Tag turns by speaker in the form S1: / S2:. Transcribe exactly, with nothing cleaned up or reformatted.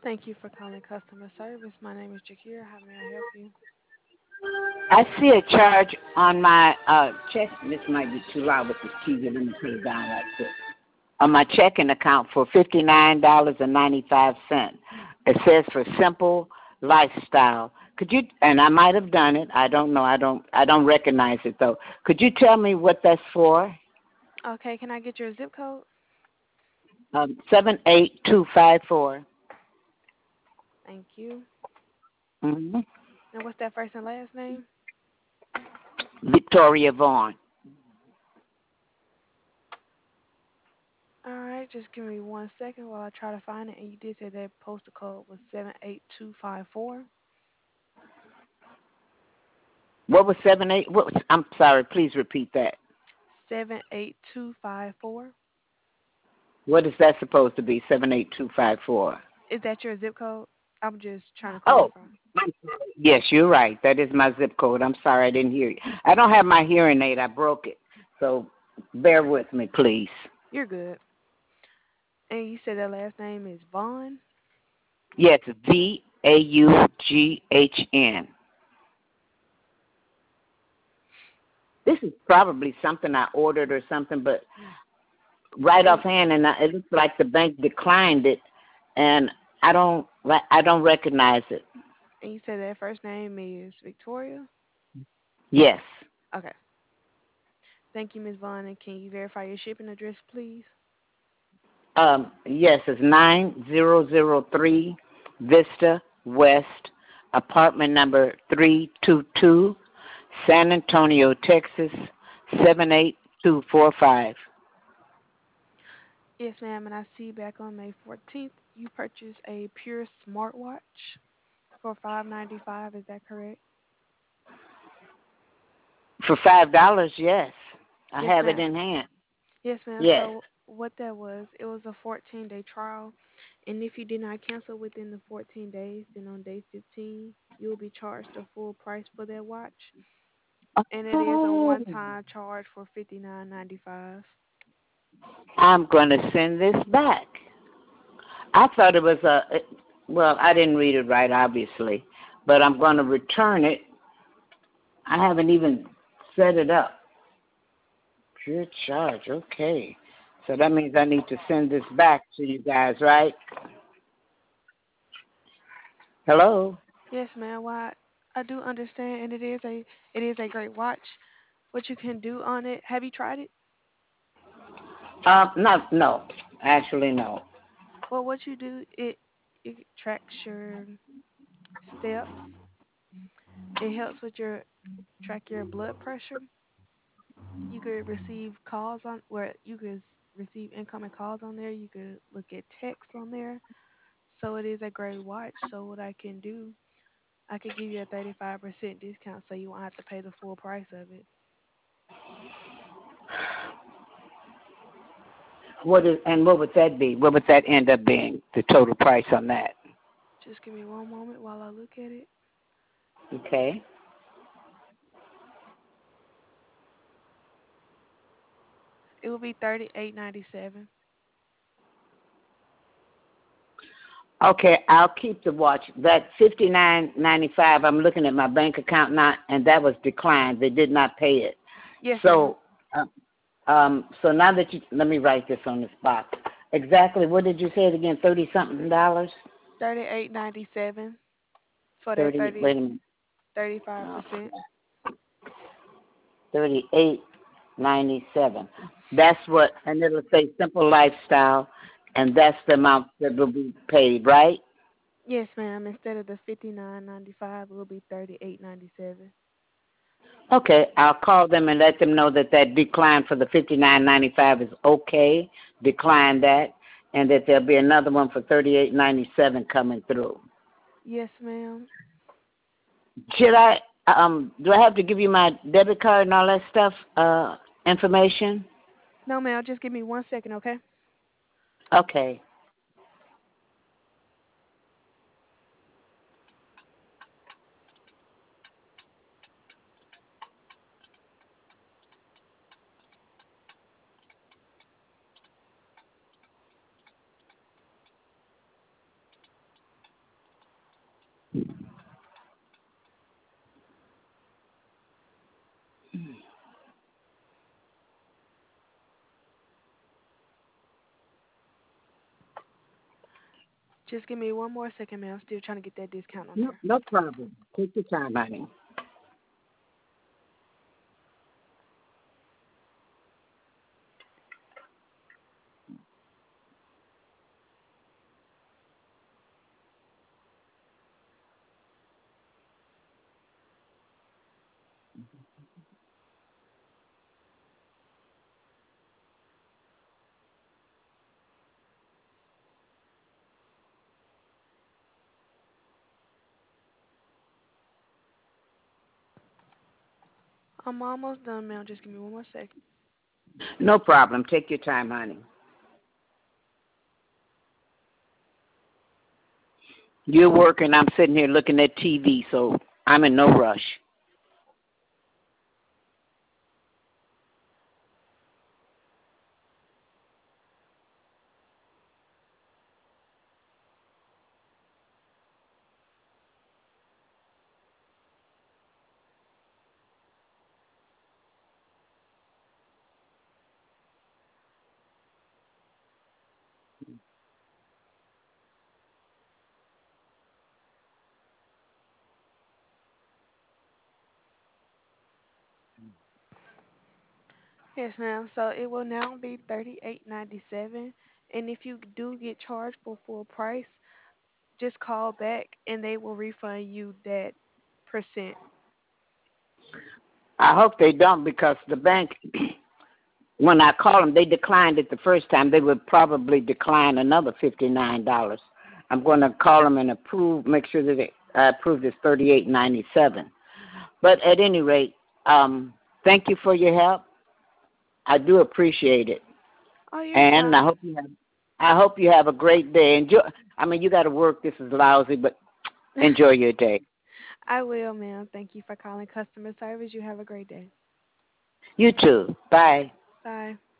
S1: Thank you for calling customer service. My name is Jakira. How may I help you?
S2: I see a charge on my uh check. This might be too loud with this T V. Let me put it down like this. On my checking account for fifty nine dollars and ninety five cents. It says for simple lifestyle. Could you? And I might have done it. I don't know. I don't. I don't recognize it though. Could you tell me what that's for?
S1: Okay, can I get your zip code?
S2: Um, seven eight two five four.
S1: Thank you.
S2: Mm-hmm.
S1: And what's that first and last name?
S2: Victoria Vaughn.
S1: All right, just give me one second while I try to find it. And you did say that postal code was seven eight two five four.
S2: What was seven eight? What was, I'm sorry. Please repeat that.
S1: seven eight two five four.
S2: What is that supposed to be? Seven eight two five four.
S1: Is that your zip code? I'm just trying to
S2: Oh,
S1: clarify.
S2: I'm sorry. Yes, you're right. That is my zip code. I'm sorry I didn't hear you. I don't have my hearing aid. I broke it. So bear with me, please.
S1: You're good. And you said that last name is Vaughn?
S2: Yes, V A U G H N. This is probably something I ordered or something, but right
S1: And,
S2: offhand, and I, it looks like the bank declined it, and I don't, I don't recognize it.
S1: and you said that first name is Victoria?
S2: Yes.
S1: Okay. Thank you, Miss Vaughn. And can you verify your shipping address, please?
S2: Um, yes, it's nine zero zero three Vista West, apartment number three two two, San Antonio, Texas, seven eight two four five.
S1: Yes, ma'am. And I see back on May fourteenth, you purchased a Pure smartwatch for five ninety five. Is that correct?
S2: For five dollars, yes. I
S1: Yes,
S2: have it
S1: ma'am.
S2: in hand.
S1: Yes, ma'am.
S2: Yes.
S1: So what that was, it was a fourteen day trial, and if you did not cancel within the fourteen days, then on day fifteen, you will be charged the full price for that watch, and it is a
S2: Oh,
S1: one time charge for fifty nine ninety five.
S2: I'm going to send this back. I thought it was a, well, I didn't read it right, obviously, but I'm going to return it. I haven't even set it up. Pure charge, okay. So that means I need to send this back to you guys, right? Hello?
S1: Yes, ma'am. Why I do understand, and it is a it is a great watch. What you can do on it? Have you tried it?
S2: Um, not, no. Actually, no.
S1: Well, what you do, it it tracks your steps. It helps with your track your blood pressure. You could receive calls on where you could receive incoming calls on there. You could look at text on there. So it is a great watch. So what I can do, I could give you a thirty-five percent discount so you won't have to pay the full price of it.
S2: What is, and what would that be? What would that end up being, the total price on that?
S1: Just give me one moment while I look at it.
S2: Okay.
S1: It will be thirty-eight ninety-seven.
S2: Okay, I'll keep the watch. That fifty nine ninety five. I'm looking at my bank account now, and that was declined. They did not pay it.
S1: Yes, ma'am.
S2: So, uh, um, so now that you let me write this on the spot. Exactly. What did you say it again? Thirty something dollars.
S1: Thirty-eight ninety-seven for that
S2: Thirty. Wait
S1: thirty
S2: a minute.
S1: thirty-five
S2: Oh,
S1: percent.
S2: Thirty eight ninety seven. That's what, and it'll say simple lifestyle, and that's the amount that will be paid, right?
S1: Yes, ma'am. Instead of the fifty-nine ninety-five, it will be thirty-eight ninety-seven.
S2: Okay, I'll call them and let them know that that decline for the fifty nine ninety five is okay. Decline that, and that there'll be another one for thirty eight ninety seven coming through.
S1: Yes, ma'am.
S2: Should I? Um, do I have to give you my debit card and all that stuff? Uh, information.
S1: No, ma'am. Just give me one second, okay?
S2: Okay.
S1: Just give me one more second, man. I'm still trying to get that discount on
S2: No,
S1: there.
S2: no problem. Take your time, honey.
S1: I'm almost done, man. Just give me one more second.
S2: No problem. Take your time, honey. You're working. I'm sitting here looking at T V, so I'm in no rush.
S1: Yes, ma'am. So it will now be thirty-eight ninety-seven, and if you do get charged for full price, just call back and they will refund you that percent.
S2: I hope they don't because the bank, when I called them, they declined it the first time. They would probably decline another fifty-nine dollars. I'm going to call them and approve, make sure that they, I approve this thirty-eight ninety-seven. But at any rate, um, thank you for your help. I do appreciate it,
S1: Oh, you're
S2: and I
S1: fine.
S2: hope you have. I hope you have a great day. Enjoy. I mean, you got to work. This is lousy, but enjoy your day.
S1: I will, ma'am. Thank you for calling customer service. You have a great day.
S2: You too. Bye.
S1: Bye.